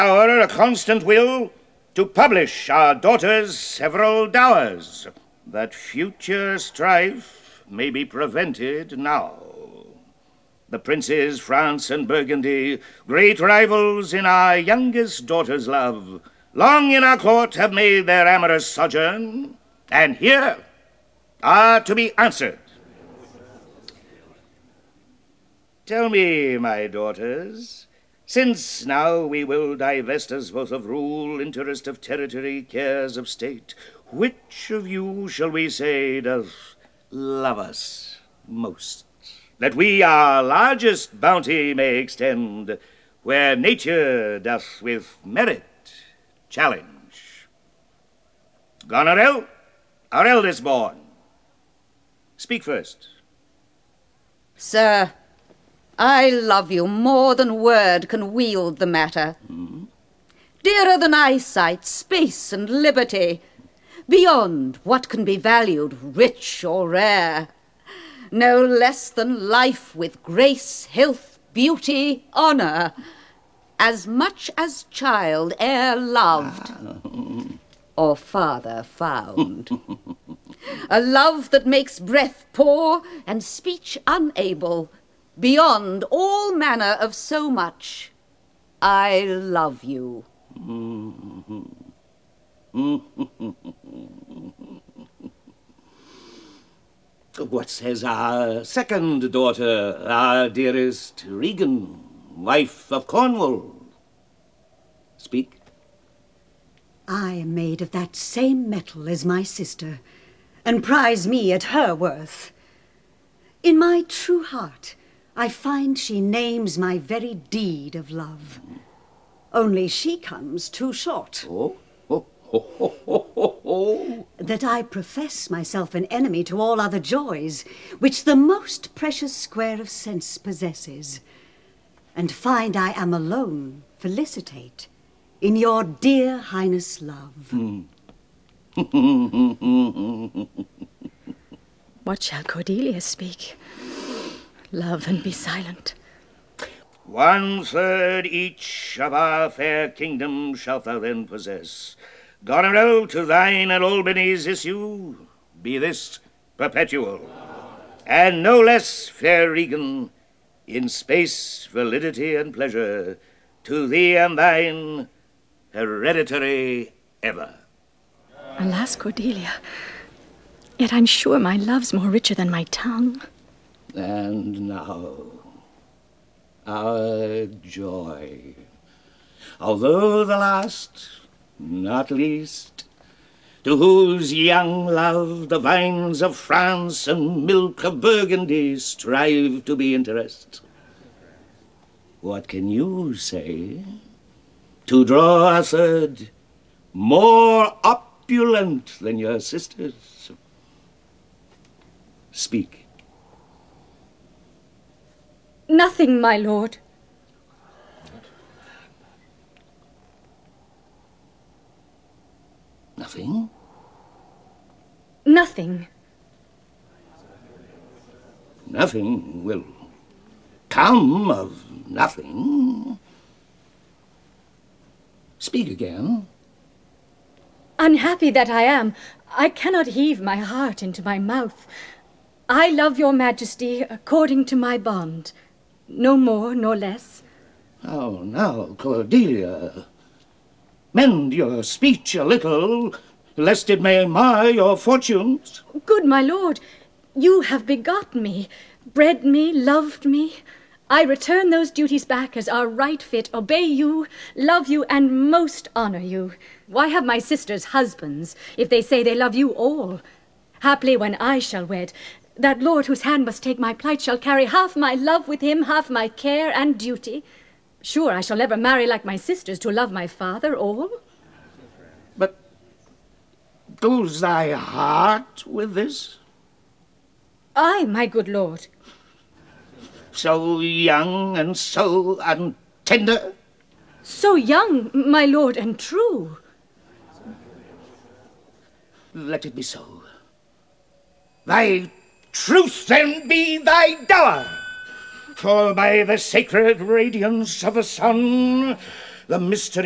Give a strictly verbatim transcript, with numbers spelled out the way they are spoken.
Our a constant will to publish our daughters' several dowers, that future strife may be prevented now. The princes France and Burgundy, great rivals in our youngest daughter's love, long in our court have made their amorous sojourn, and here are to be answered. Tell me, my daughters, since now we will divest us both of rule, interest of territory, cares of state, which of you shall we say doth love us most, that we our largest bounty may extend where nature doth with merit challenge? Goneril, our eldest born, speak first. Sir, I love you more than word can wield the matter. Mm. Dearer than eyesight, space, and liberty, beyond what can be valued, rich or rare. No less than life with grace, health, beauty, honour, as much as child e'er loved, or father found. A love that makes breath poor and speech unable, beyond all manner of so much. I love you. What says our second daughter, our dearest Regan, wife of Cornwall? Speak. I am made of that same metal as my sister, and prize me at her worth. In my true heart, I find she names my very deed of love. Only she comes too short. Oh, oh, oh, oh, oh, oh, oh. That I profess myself an enemy to all other joys, which the most precious square of sense possesses, and find I am alone felicitate in your dear highness love. Mm. What shall Cordelia speak? Love and be silent. One third each of our fair kingdom shalt thou then possess. Goneril, to thine and Albany's issue be this perpetual, and no less, fair Regan, in space, validity, and pleasure, to thee and thine hereditary ever. Alas, Cordelia, yet I'm sure my love's more richer than my tongue. And now, our joy, although the last, not least, to whose young love the vines of France and milk of Burgundy strive to be interest. What can you say to draw a third more opulent than your sisters? Speak. Nothing, my lord. Nothing? Nothing. Nothing will come of nothing. Speak again. Unhappy that I am, I cannot heave my heart into my mouth. I love your majesty according to my bond. No more nor less. Oh, now, Cordelia, mend your speech a little, lest it may mar your fortunes. Good my lord, you have begotten me, bred me, loved me. I return those duties back as are right fit, obey you, love you, and most honour you. Why have my sisters husbands, if they say they love you all? Haply when I shall wed, that lord whose hand must take my plight shall carry half my love with him, half my care and duty. Sure, I shall never marry like my sisters to love my father all. But goes thy heart with this? Aye, my good lord. So young and so untender? So young, my lord, and true. Let it be so. Thy truth then be thy dower, for by the sacred radiance of the sun, the mystery